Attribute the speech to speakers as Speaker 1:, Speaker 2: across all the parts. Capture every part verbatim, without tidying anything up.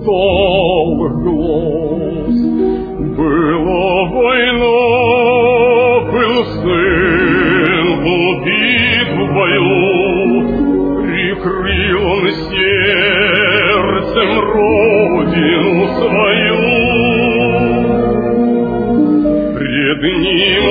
Speaker 1: усталых глаз. Была война, был сын, был бит в бою, прикрыл он сердцем родину свою. Пред ним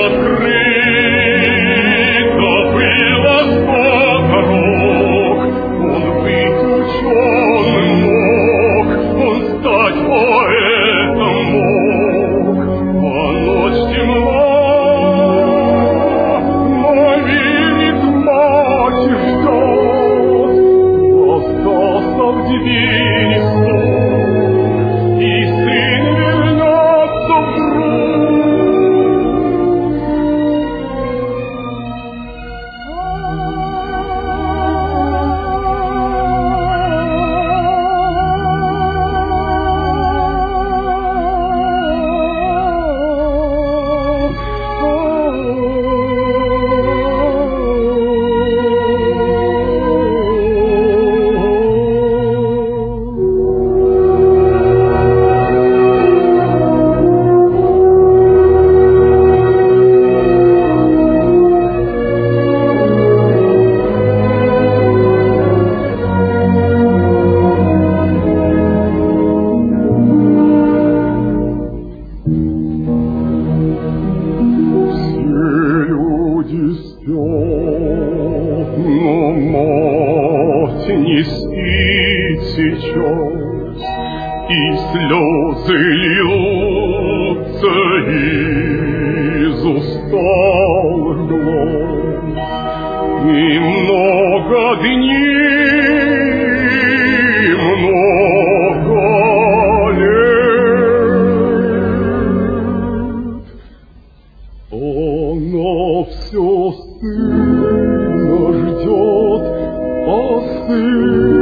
Speaker 1: открыто было сто дорог, он быть ученым мог, он стать поэтом мог, а ночь темна, но видит мать ждет, остался в двери стук, и сын вернется вдруг. Но мать не спит сейчас, и слезы льются из усталых глаз, и много дней, много лет. Она все сына ждет, а сын